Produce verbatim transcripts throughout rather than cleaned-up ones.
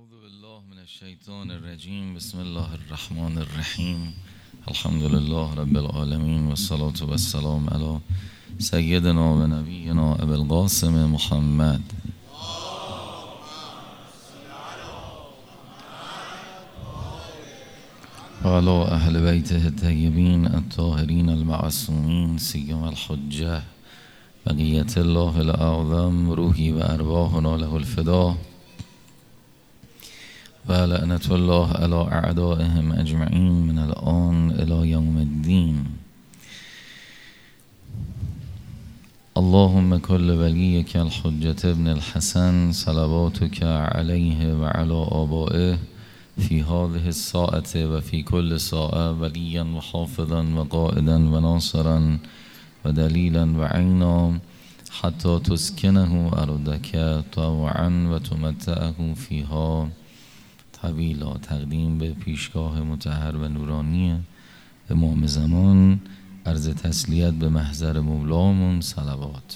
اعوذ بالله من الشیطان الرجیم. بسم الله الرحمن الرحیم. الحمد لله رب العالمین و الصلاة و السلام علی سیدنا و نبینا ابی القاسم محمد و علی اهل بیته الطیبین الطاهرین المعصومین سیما الحجه بقیت الله الاعظم روحی و ارواحنا له الفدا و لعنت الله علی اعدائهم اجمعین من الان الی یوم الدین. اللهم کل ولیک الحجة ابن الحسن صلواتک علیه و علی آبائه فی هذه الساعة و فی کل ساعة ولیا و حافظا و قائدا و ناصرا و دلیلا و عینا حتی تسکنه ارضک طوعا و تمتعه فیها طویلا. تقدیم به پیشگاه مطهر و نورانی امام زمان، عرض تسلیت به محضر مولامون، صلوات.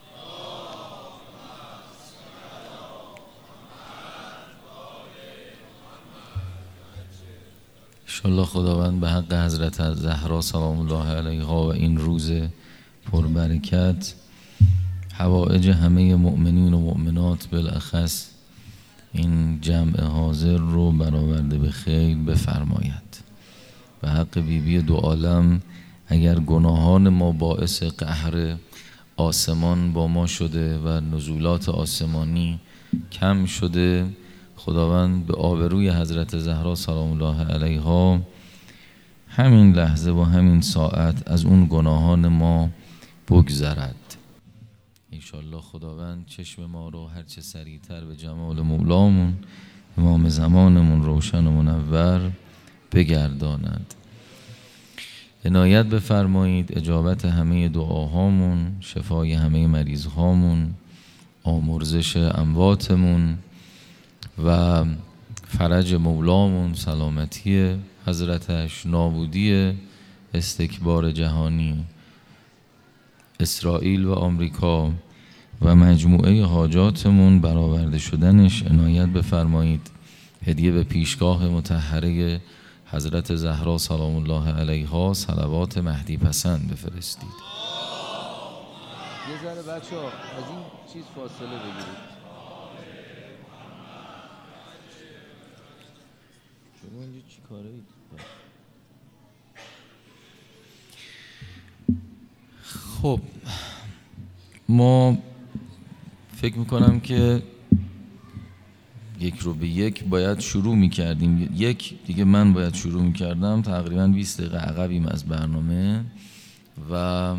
انشالله خداوند به حق حضرت زهرا سلام الله علیها و این روز پربرکت حوائج همه مؤمنین و مؤمنات بالاخص این جمع حاضر رو برآورده به خیر بفرماید. به حق بیبی دو عالم اگر گناهان ما باعث قهر آسمان با ما شده و نزولات آسمانی کم شده، خداوند به آبروی حضرت زهرا سلام الله علیها همین لحظه و همین ساعت از اون گناهان ما بگذرد. انشالله خداوند چشم ما رو هرچه سریعتر به جمال مولامون امام زمانمون روشن و منور بگرداند. عنایت بفرمایید اجابت همه دعاهامون، شفای همه مریضهامون، آمرزش امواتمون و فرج مولامون، سلامتی حضرتش، نابودی استکبار جهانی اسرائیل و آمریکا و مجموعه حاجاتمون برآورده شدنش عنایت بفرمایید. هدیه به پیشگاه مطهره حضرت زهرا سلام الله علیها صلوات مهدی پسند بفرستید. یه ذره بچه ها از این چیز فاصله بگیرید. شما اینجا چی کاره اید؟ خب ما فکر میکنم که یک رو به یک باید شروع میکردیم. یک دیگه من باید شروع میکردم. تقریبا بیست دقیقه عقبیم از برنامه و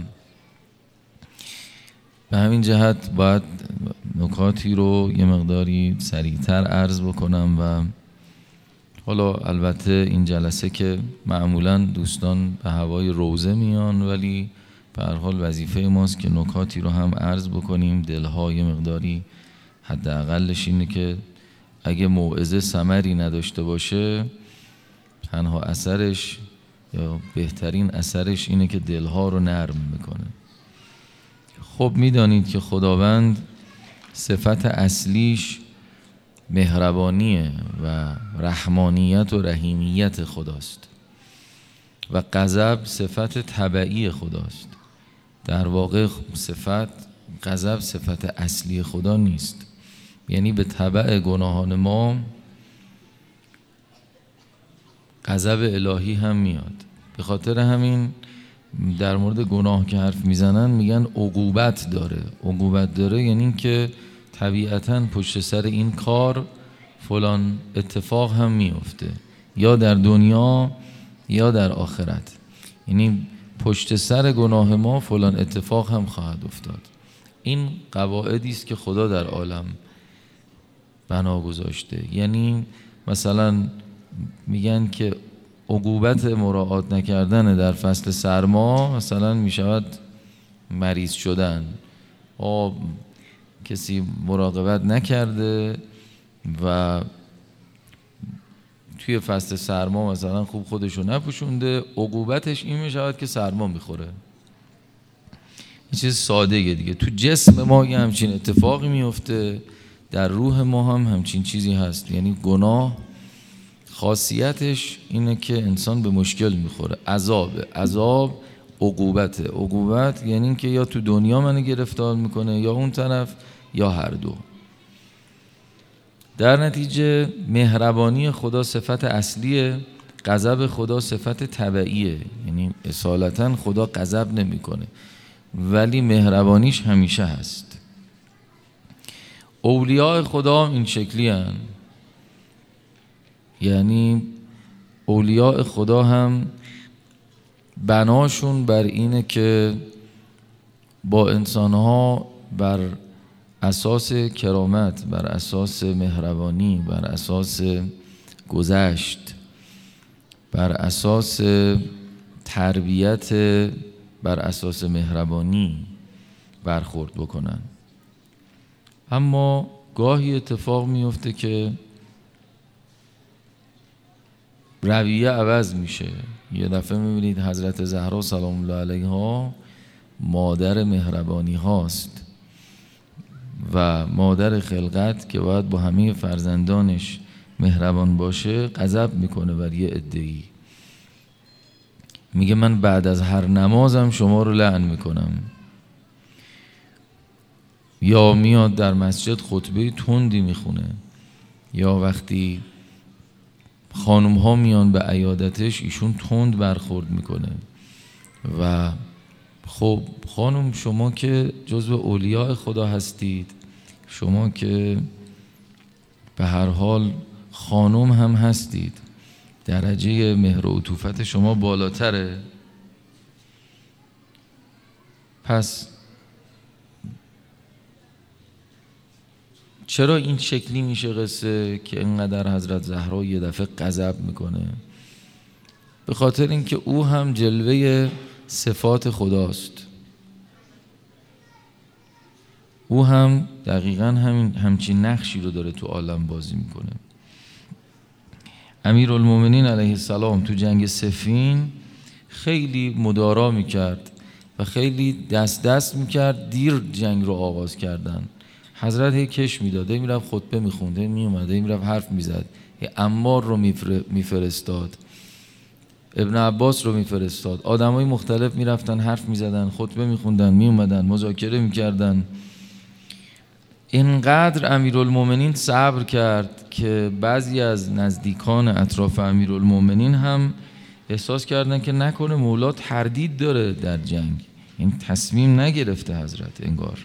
به همین جهت باید نکاتی رو یه مقداری سریعتر عرض بکنم و حالا البته این جلسه که معمولا دوستان به هوای روزه میان، ولی به هر حال وظیفه ماست که نکاتی رو هم عرض بکنیم. دلهای مقداری حداقلش اینه که اگه موعظه ثمری نداشته باشه، تنها اثرش یا بهترین اثرش اینه که دلها رو نرم میکنه. خب میدانید که خداوند صفت اصلیش مهربانیه و رحمانیت و رحیمیت خداست و غضب صفت طبعی خداست. در واقع صفت غضب صفت اصلی خدا نیست، یعنی به تبع گناهان ما غضب الهی هم میاد. به خاطر همین در مورد گناه که حرف میزنن میگن عقوبت داره. عقوبت داره یعنی که طبیعتاً پشت سر این کار فلان اتفاق هم میفته، یا در دنیا یا در آخرت. یعنی پشت سر گناه ما فلان اتفاق هم خواهد افتاد. این قواعدی است که خدا در عالم بنا گذاشته. یعنی مثلا میگن که عقوبت مراعات نکردن در فصل سرما مثلا میشود مریض شدن. آب کسی مراقبت نکرده و توی فصل سرما مثلا خوب خودشو نپوشونده، عقوبتش این میشود که سرما میخوره. این چیز ساده دیگه. تو جسم ما یه همچین اتفاقی میفته، در روح ما هم همچین چیزی هست. یعنی گناه خاصیتش اینه که انسان به مشکل میخوره. عذاب عذاب عقوبت عقوبت یعنی این که یا تو دنیا منو گرفتار میکنه یا اون طرف یا هر دو. در نتیجه مهربانی خدا صفت اصلیه، غضب خدا صفت تبعیه. یعنی اصالتا خدا غضب نمیکنه ولی مهربانیش همیشه هست. اولیاء خدا این شکلی هن. یعنی اولیاء خدا هم بناشون بر اینه که با انسانها بر اساس کرامت، بر اساس مهربانی، بر اساس گذشت، بر اساس تربیت، بر اساس مهربانی برخورد بکنن. اما گاهی اتفاق میفته که رویه عوض میشه. یه دفعه میبینید حضرت زهرا سلام الله علیها مادر مهربانی هاست و مادر خلقت که باید با همه فرزندانش مهربان باشه، غضب میکنه بر یه عده‌ای. میگه من بعد از هر نمازم شما رو لعن میکنم. یا میاد در مسجد خطبه تندی میخونه، یا وقتی خانم ها میان به عیادتش ایشون تند برخورد میکنه. و خب خانم شما که جزو اولیاء خدا هستید، شما که به هر حال خانم هم هستید، درجه مهر و عطوفت شما بالاتره. پس چرا این شکلی میشه قصه که اینقدر حضرت زهرا یه دفعه غضب میکنه؟ به خاطر اینکه او هم جلوه صفات خداست. او هم دقیقاً همین همچین نقشی رو داره تو عالم بازی میکنه. امیرالمومنین علیه السلام تو جنگ صفین خیلی مدارا میکرد و خیلی دست دست میکرد دیر جنگ رو آغاز کردن. حضرت هی کش میداده، میرفت خطبه میخونده، میومده میرفت حرف میزد، عمار رو میفرستاد، ابن عباس رو میفرستاد، آدمای مختلف میرفتن حرف میزدن، خطبه میخوندن، میومدن مذاکره میکردن. اینقدر امیرالمومنین صبر کرد که بعضی از نزدیکان اطراف امیرالمومنین هم احساس کردن که نکنه مولا تردید داره در جنگ، این تصمیم نگرفته حضرت انگار.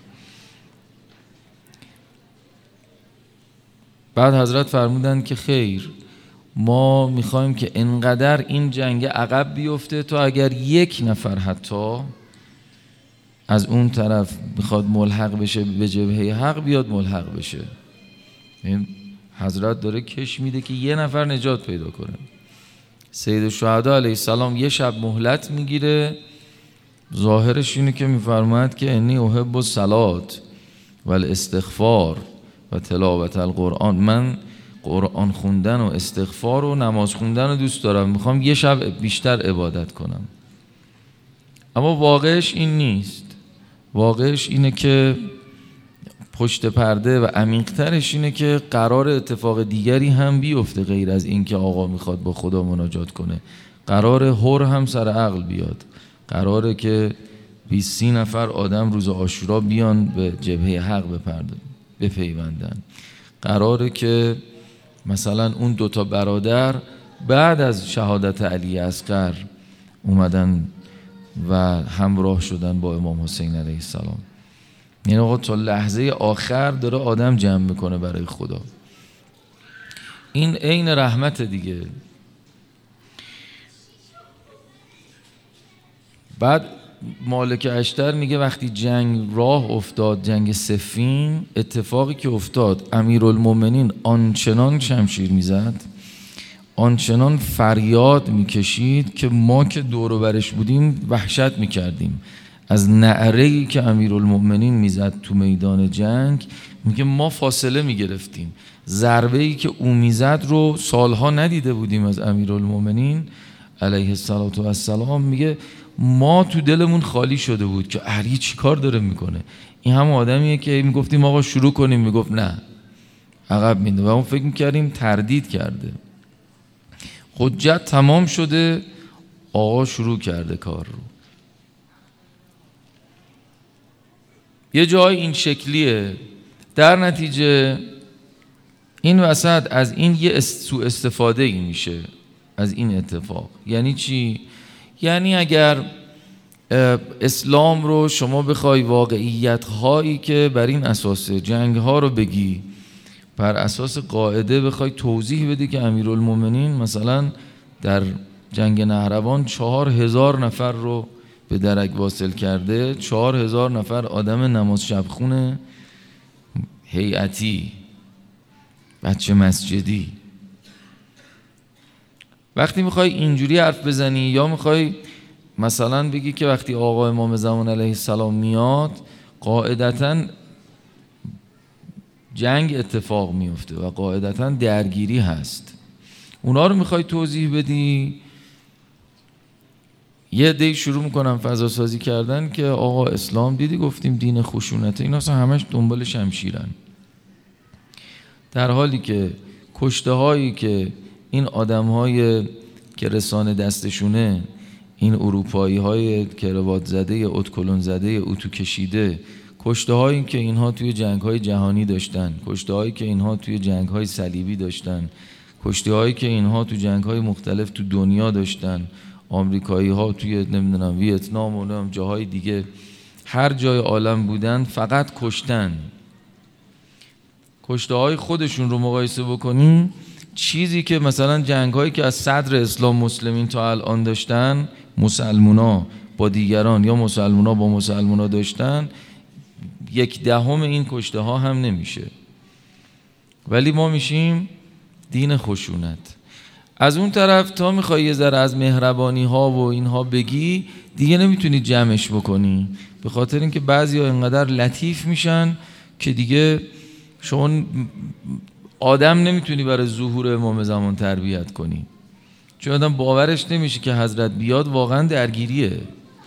بعد حضرت فرمودند که خیر، ما میخوایم که انقدر این جنگ عقب بیفته تا اگر یک نفر حتی از اون طرف میخواد ملحق بشه به جبهه حق بیاد ملحق بشه. این حضرت داره کش میده که یه نفر نجات پیدا کنه. سید الشهدا علیه السلام یه شب مهلت میگیره، ظاهرش اینه که میفرماید که انی احب الصلات و الاستغفار و تلاوت القرآن، من قرآن خوندن و استغفار و نماز خوندن رو دوست دارم، میخوام یه شب بیشتر عبادت کنم. اما واقعش این نیست. واقعش اینه که پشت پرده و عمیق‌ترش اینه که قرار اتفاق دیگری هم بیفته غیر از این که آقا میخواد با خدا مناجات کنه. قرار هور هم سر عقل بیاد، قراره که بیست سی نفر آدم روز عاشورا بیان به جبهه حق بپرده بپیوندن. قراره که مثلا اون دوتا برادر بعد از شهادت علی اصغر اومدن و همراه شدن با امام حسین علیه السلام. یعنی آقا تا لحظه آخر داره آدم جمع میکنه برای خدا. این عین رحمت دیگه. بعد مالک اشتر میگه وقتی جنگ راه افتاد، جنگ صفین، اتفاقی که افتاد امیرالمومنین آنچنان شمشیر میزد، آنچنان فریاد میکشید که ما که دور و برش بودیم وحشت میکردیم از نعره‌ای که امیرالمومنین میزد تو میدان جنگ. میگه ما فاصله میگرفتیم، ضربه‌ای که او میزد رو سالها ندیده بودیم از امیرالمومنین علیه السلام. میگه ما تو دلمون خالی شده بود که علی چی کار داره میکنه. این هم آدمیه که میگفتیم آقا شروع کنیم، میگفت نه عقب میده و اون فکر میکردیم تردید کرده. حجت تمام شده، آقا شروع کرده کار رو. یه جای این شکلیه. در نتیجه این وسط از این یه سوء استفاده ای میشه از این اتفاق. یعنی چی؟ یعنی اگر اسلام رو شما بخوای واقعیت هایی که بر این اساس جنگ ها رو بگی، بر اساس قاعده بخوای توضیح بدی که امیرالمومنین مثلا در جنگ نهروان چهار هزار نفر رو به درک واصل کرده، چهار هزار نفر آدم نماز شبخونه هیئتی، بچه مسجدی. وقتی میخوای اینجوری حرف بزنی یا میخوای مثلا بگی که وقتی آقا امام زمان علیه السلام میاد قاعدتاً جنگ اتفاق میفته و قاعدتاً درگیری هست، اونا رو میخوای توضیح بدی، یه عده‌ای شروع میکنن فضا سازی کردن که آقا اسلام دیدی گفتیم دین خشونته، اینا اصلا همش دنبال شمشیرن. در حالی که کشته هایی که این آدم هایی که رسانه دستشونه، این اروپایی های کراوات زده یا اتکلون زده یا اتو کشیده، کشته هایی که اینها توی جنگ های جهانی داشتن، کشته هایی که اینها توی جنگ های صلیبی داشتن، کشته هایی که اینها توی جنگ های مختلف تو دنیا داشتن، آمریکایی ها توی نمیدونم ویتنام و جاهای دیگه، هر جای عالم بودن فقط کشتن. کشته های خودشون رو مقایسه بکنیم، چیزی که مثلا جنگ هایی که از صدر اسلام مسلمین تا الان داشتن، مسلمونا با دیگران یا مسلمونا با مسلمونا داشتن، یک دهم این کشته ها هم نمیشه. ولی ما میشیم دین خشونت. از اون طرف تا میخوای یه ذره از مهربانی ها و اینها بگی، دیگه نمیتونی جمعش بکنی، به خاطر اینکه بعضی ها اینقدر لطیف میشن که دیگه شما آدم نمیتونی برای ظهور امام زمان تربیت کنی، چون آدم باورش نمیشه که حضرت بیاد واقعا درگیریه،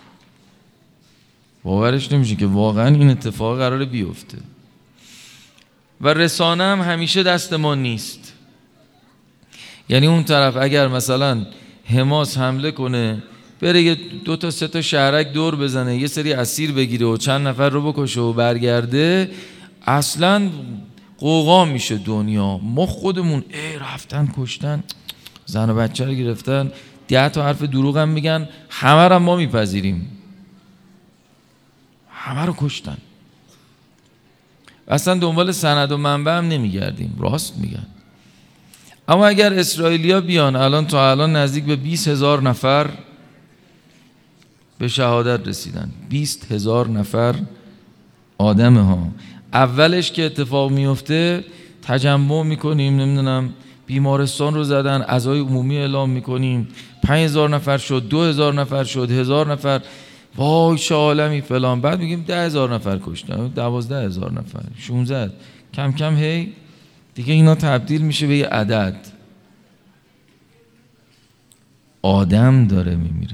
باورش نمیشه که واقعا این اتفاق قراره بیفته. و رسانه هم همیشه دست ما نیست. یعنی اون طرف اگر مثلا حماس حمله کنه، بره یه دو تا سه تا شهرک دور بزنه، یه سری اسیر بگیره و چند نفر رو بکشه و برگرده، اصلا قوقا میشه دنیا. ما خودمون ای رفتن کشتن، زن و بچه رو گرفتن، ده تا حرف دروغ هم میگن، همه رو ما میپذیریم، همه رو کشتن، اصلا دنبال سند و منبع هم نمیگردیم. راست میگن. اما اگر اسرائیلیا بیان، الان تا الان نزدیک به بیست هزار نفر به شهادت رسیدن، بیست هزار نفر آدم ها. اولش که اتفاق میفته تجمع میکنیم، نمیدونم بیمارستان رو زدن، عزای عمومی اعلام میکنیم، پنج هزار نفر شد، دو هزار نفر شد، هزار نفر، وای چه عالمی فلان. بعد میگیم ده هزار نفر کشتن، دوازده هزار نفر، شونزده، کم کم هی دیگه اینا تبدیل میشه به یه عدد. آدم داره میمیره.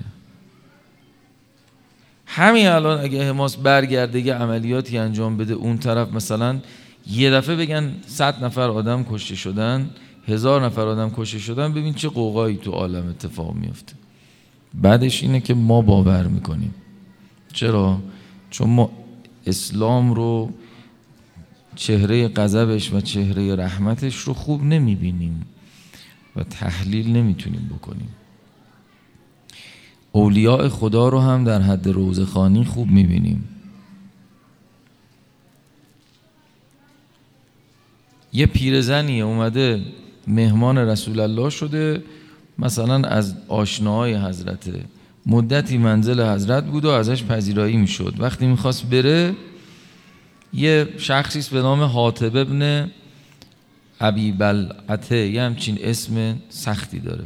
همین الان اگه حماس برگرده یه عملیاتی انجام بده اون طرف، مثلا یه دفعه بگن صد نفر آدم کشته شدن، هزار نفر آدم کشته شدن، ببین چه قوقایی تو عالم اتفاق میفته. بعدش اینه که ما باور میکنیم. چرا؟ چون ما اسلام رو، چهره غضبش و چهره رحمتش رو خوب نمیبینیم و تحلیل نمیتونیم بکنیم. اولیاء خدا رو هم در حد روزخوانی خوب میبینیم. یه پیرزنی اومده مهمان رسول الله شده، مثلا از آشناهای حضرته، مدتی منزل حضرت بود و ازش پذیرایی میشد. وقتی میخواست بره، یه شخصیست به نام حاطب ابن ابی بلعته، یه همچین اسم سختی داره.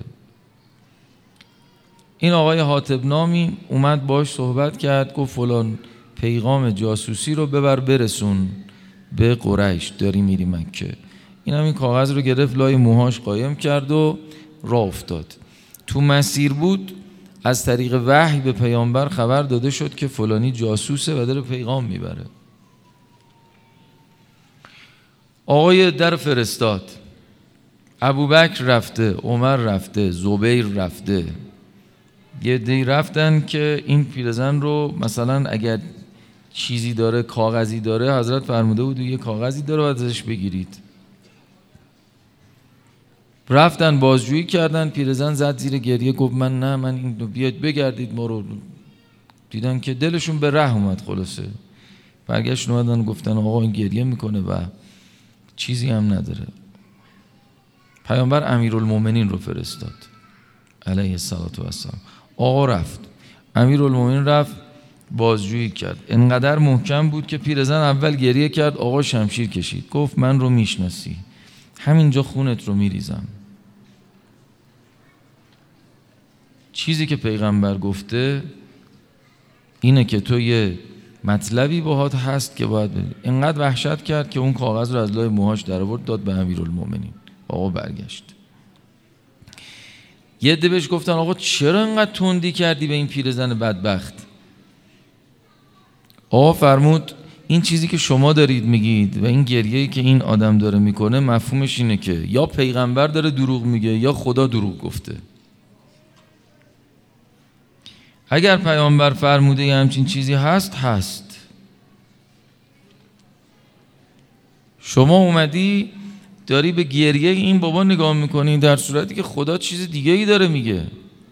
این آقای حاطب نامی اومد باش صحبت کرد، گفت فلان پیغام جاسوسی رو ببر برسون به قریش، داری میری مکه. این هم این کاغذ رو گرفت، لای موهاش قایم کرد و راه افتاد. تو مسیر بود، از طریق وحی به پیامبر خبر داده شد که فلانی جاسوسه و داره پیغام میبره. آقای در فرستاد، ابوبکر رفته، عمر رفته، زبیر رفته، یه دی رفتن که این پیرزن رو مثلا اگر چیزی داره، کاغذی داره، حضرت فرموده بود یه کاغذی داره باید ازش بگیرید. رفتن بازجویی کردن، پیرزن زد زیر گریه، گفت من نه، من این بیاید بگردید ما رو. دیدن که دلشون به ره اومد. خلاصه برگشتن اومدن گفتن آقا این گریه میکنه و چیزی هم نداره. پیامبر امیرالمومنین رو فرستاد علیه السلام و السلام. آقا رفت، امیرالمومنین رفت بازجویی کرد. انقدر محکم بود که پیرزن اول گریه کرد، آقا شمشیر کشید، گفت من رو میشناسی، همینجا خونت رو میریزم. چیزی که پیغمبر گفته اینه که تو یه مطلبی باهات هست که باید بدی. اینقدر وحشت کرد که اون کاغذ رو از لای موهاش در آورد داد به امیرالمومنین. آقا برگشت. یه عده بهش گفتن آقا چرا اینقدر تندی کردی به این پیرزن بدبخت؟ آقا فرمود این چیزی که شما دارید میگید و این گریه‌ای که این آدم داره میکنه مفهومش اینه که یا پیغمبر داره دروغ میگه یا خدا دروغ گفته. اگر پیامبر فرموده یه همچین چیزی هست هست. شما اومدی داری به گریه این بابا نگاه میکنی در صورتی که خدا چیز دیگه ای داره میگه.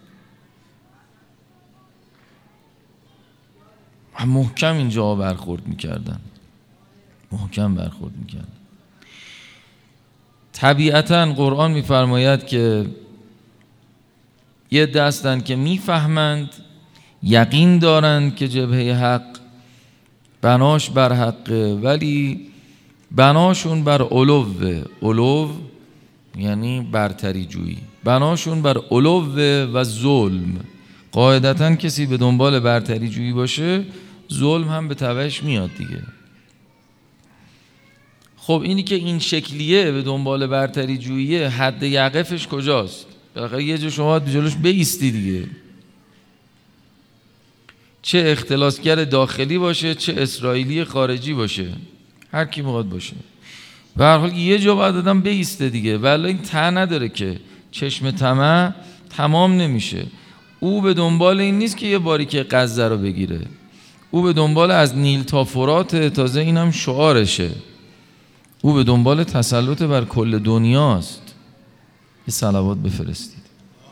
محکم اینجا برخورد میکردن، محکم برخورد میکردن. طبیعتاً قرآن میفرماید که یه دستن که میفهمند، یقین دارند که جبهه حق بناش بر حقه، ولی بناشون بر علوه. علو یعنی برتری جویی. بناشون بر علوه و ظلم. قاعدتاً کسی به دنبال برتری جویی باشه ظلم هم به تبعش میاد دیگه. خب اینی که این شکلیه به دنبال برتری جوییه، حد یقفش کجاست؟ بالاخره یه جا شما جلوش بایستی دیگه. چه اختلاسگر داخلی باشه چه اسرائیلی خارجی باشه، هر کی میخواد باشه، به هر حال یه جا باید آدم بایسته دیگه. ولی این ته نداره که چشم طمع تمام نمیشه. او به دنبال این نیست که یه باریکه غزه رو بگیره، او به دنبال از نیل تا فرات، تازه اینم شعارشه، او به دنبال تسلط بر کل دنیاست. یه صلوات بفرستید.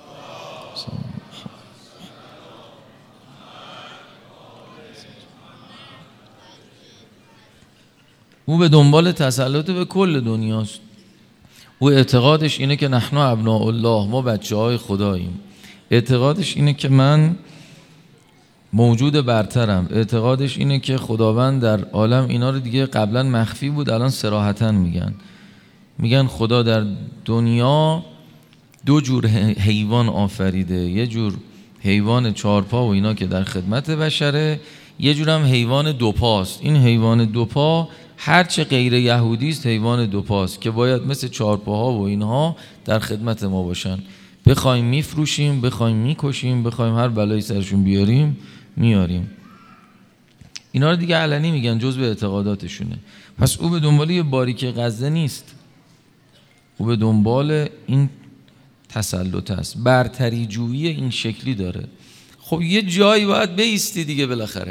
او به دنبال تسلط به کل دنیاست. او اعتقادش اینه که نحن ابناء الله، ما بچه های خداییم. اعتقادش اینه که من موجود برترم. اعتقادش اینه که خداوند در عالم، اینا رو دیگه قبلا مخفی بود الان صراحتاً میگن. میگن خدا در دنیا دو جور حیوان آفریده، یه جور حیوان چارپا و اینا که در خدمت بشره، یه جور هم حیوان دوپاست. این حیوان دوپا هرچه غیر یهودی است حیوان دوپاست که باید مثل چارپاها و اینها در خدمت ما باشن. بخوایم میفروشیم، بخوایم میکشیم، بخوایم هر بلایی سرشون بیاریم میاریم. اینا رو دیگه علنی میگن، جزء اعتقاداتشونه. پس او به دنبال یه باریکه غزه نیست، او به دنبال این تسلط است، برتری جویی این شکلی داره. خب یه جایی باید بایستی دیگه بالاخره.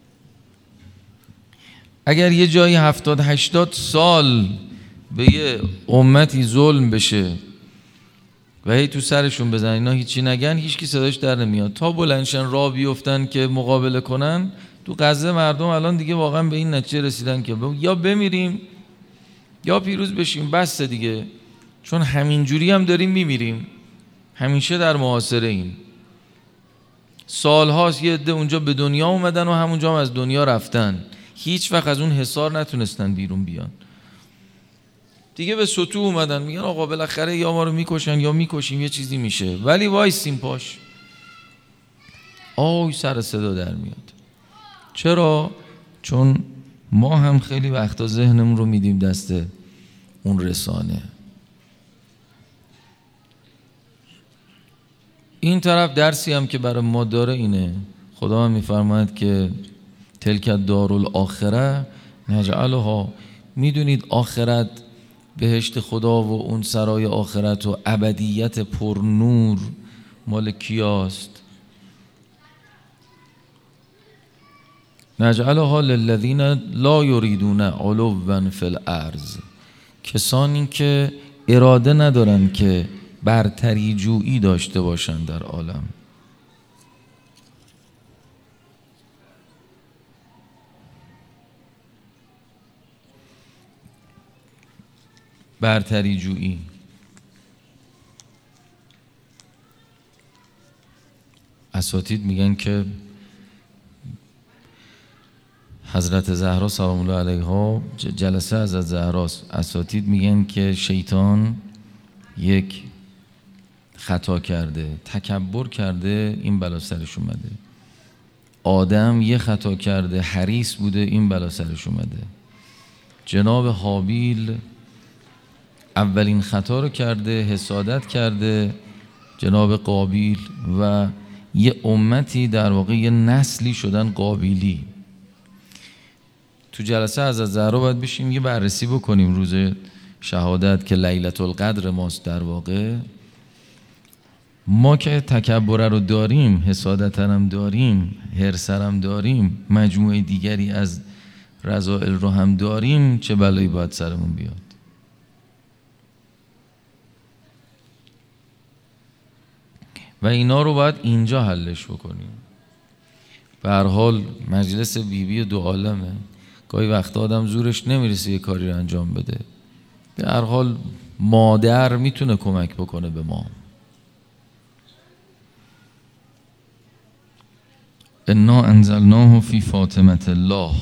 اگر یه جایی هفتاد هشتاد سال به یه امتی ظلم بشه و هی تو سرشون بزن اینا هیچی نگن، هیچ کی صداش در نمیاد تا بلندشن راه بیفتن که مقابله کنن. تو غزه مردم الان دیگه واقعا به این نتیجه رسیدن که یا بمیریم یا پیروز بشیم، بس دیگه. چون همینجوری هم داریم میمیریم، همیشه در محاصره ایم. سالهاست یه عده اونجا به دنیا اومدن و همونجا هم از دنیا رفتن، هیچ وقت از اون حصار نتونستن بیرون بیان. دیگه به سطوح اومدن، میگن آقا بالاخره یا ما رو میکشن یا میکشیم، یه چیزی میشه. ولی وایسیم پاش، آی سر صدا در میاد. چرا؟ چون ما هم خیلی وقتا ذهنمون رو میدیم دست اون رسانه. این طرف درسی هم که برای ما داره اینه، خدا هم میفرماید که تلک دارالآخره نجعلها. میدونید آخرت بهشت خدا و اون سرای آخرت و ابدیت پر نور مال کیاست؟ نجعلها للذین لا یریدون علوا فی الارض، کسانی که اراده ندارن که برتری جویی داشته باشند در عالم. برتری جویی اساتید میگن که حضرت زهرا سلام الله علیها جلسه حضرت زهرا، اساتید میگن که شیطان یک خطا کرده، تکبر کرده، این بلا سرش اومده. آدم یه خطا کرده، حریص بوده، این بلا سرش اومده. جناب هابیل اولین خطا رو کرده، حسادت کرده جناب قابیل و یه امتی در واقع یه نسلی شدن قابیلی. تو جلسه از زهرا باید بشیم یه بررسی بکنیم روز شهادت که لیلة القدر ماست. در واقع ما که تکبر رو داریم، حسادت هم داریم، حرص هم داریم، مجموعه دیگری از رذائل رو هم داریم، چه بلایی باید سرمون بیاد؟ و اینا رو باید اینجا حلش بکنیم. به هر حال مجلس بیبی دو عالمه، گاهی وقتا آدم زورش نمیرسه یه کاری رو انجام بده. به هر حال مادر میتونه کمک بکنه به ما. انا انزلناه فی فاطمه الله،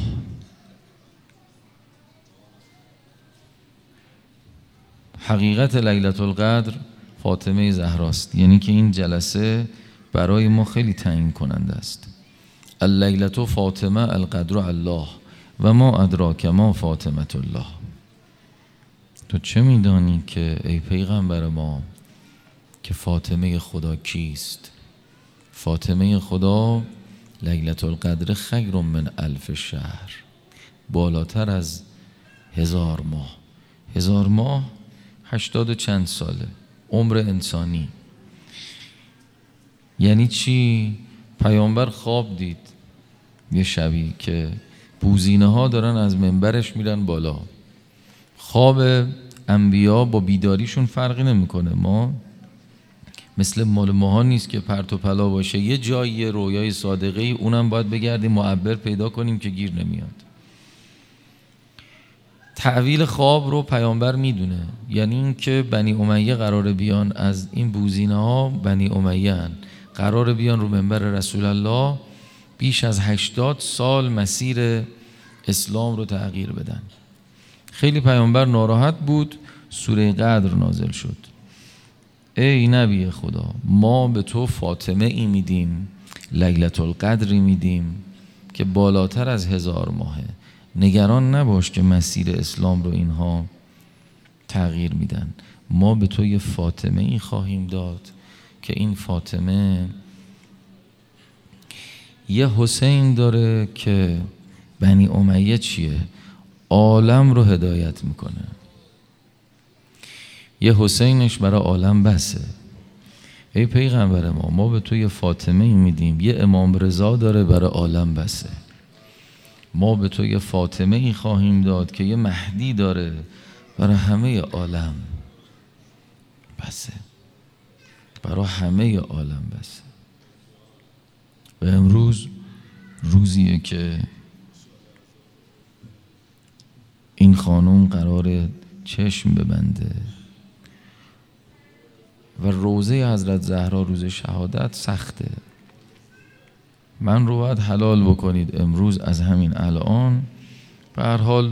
حقیقت لیلة القدر فاطمه زهراست. یعنی که این جلسه برای ما خیلی تعیین کننده است. اللیلة فاطمه القدر الله و ما ادراک ما فاطمه الله. تو چه میدانی که ای پیغمبر ما که فاطمه خدا کیست؟ فاطمه خدا لیلة القدر خیر من الف شهر، بالاتر از هزار ماه. هزار ماه هشتاد و چند ساله عمر انسانی. یعنی چی؟ پیامبر خواب دید یه شبی که بوزینه ها دارن از منبرش میرن بالا. خواب انبیا با بیداریشون فرقی نمیکنه. ما مثل مال ماها نیست که پرت و پلا باشه، یه جایی رویای صادقه ای اونم باید بگردیم معبر پیدا کنیم که گیر نمیاد. تعویل خواب رو پیامبر میدونه. یعنی این که بنی امیه قرار بیان از این بوزینه ها، بنی امیه هن. قرار بیان رو منبر رسول الله، بیش از هشتاد سال مسیر اسلام رو تغییر بدن. خیلی پیامبر ناراحت بود. سوره قدر نازل شد. ای نبی خدا، ما به تو فاطمه ای میدیم، لیلة القدری میدیم که بالاتر از هزار ماهه. نگران نباش که مسیر اسلام رو اینها تغییر میدن. ما به تو یه فاطمه ای خواهیم داد که این فاطمه یه حسین داره که بنی امیه چیه؟ عالم رو هدایت میکنه. یه حسینش برای عالم بسه. ای پیغمبر ما، ما به تو یه فاطمه ای میدیم، یه امام رضا داره برای عالم بسه. ما به تو یه فاطمه ای خواهیم داد که یه مهدی داره برای همه عالم بسه، برای همه عالم بسه. و امروز روزیه که این خانم قرار چشم ببنده و روزه حضرت زهرا روز شهادت سخته. من رو باید حلال بکنید امروز از همین الان. به هر حال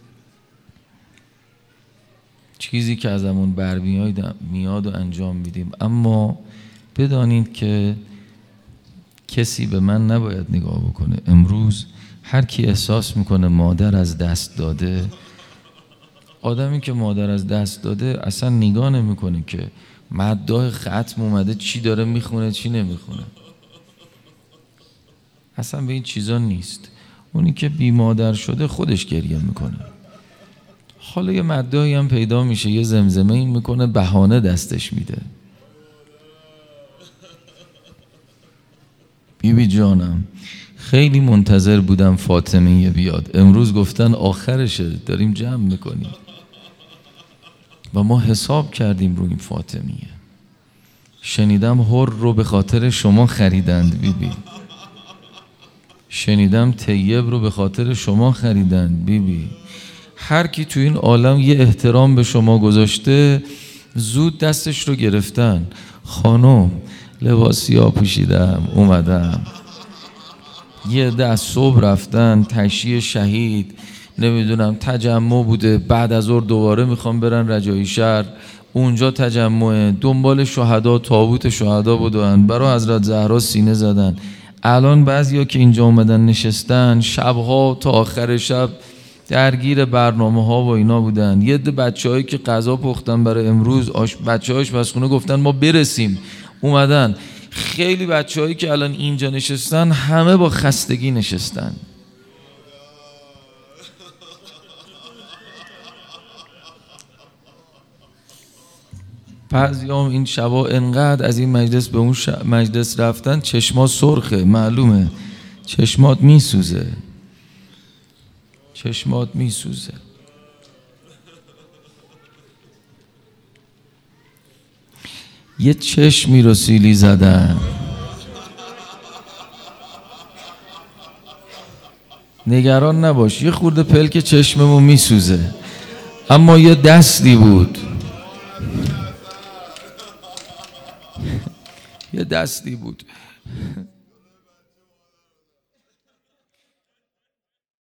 چیزی که ازمون برمیاد میاد و انجام میدیم، اما بدانید که کسی به من نباید نگاه بکنه. امروز هر کی احساس میکنه مادر از دست داده، آدمی که مادر از دست داده اصلا نگاه نمیکنه که مداح ختم اومده چی داره میخونه چی نمیخونه. اصلا به این چیزا نیست. اونی که بی مادر شده خودش گریه میکنه. حالا یه مدعی هم پیدا میشه، یه زمزمه این میکنه، بهانه دستش میده. بیبی جانم خیلی منتظر بودم فاطمیه بیاد، امروز گفتن آخرشه، داریم جمع میکنیم و ما حساب کردیم رو این فاطمیه. شنیدم هر رو به خاطر شما خریدند بیبی. شنیدم طیب رو به خاطر شما خریدند بیبی. هر کی تو این عالم یه احترام به شما گذاشته زود دستش رو گرفتن. خانم لباس سیاه پوشیدم اومدم، یه عده از صبح رفتن تشییع شهید، نمیدونم تجمع بوده، بعد از ظهر دوباره میخوام برن رجایی شهر، اونجا تجمعه، دنبال شهدا، تابوت شهدا بودن، برای حضرت زهرا سینه زدن. الان بعضیا که اینجا اومدن نشستن شبها تا آخر شب درگیر برنامه ها و اینا بودن. یه عده بچه‌هایی که غذا پختن برای امروز، آش بچه‌ها آشپزخونه گفتن ما برسیم، اومدن. خیلی بچه‌هایی که الان اینجا نشستن همه با خستگی نشستن. بعضیام این شبا انقدر از این مجلس به اون مجلس رفتن چشما سرخه، معلومه چشمات میسوزه، چشمات میسوزه. یه چشمی رو سیلی زدن، نگران نباش یه خورده پلک چشممون میسوزه، اما یه دستی بود، یه دستی بود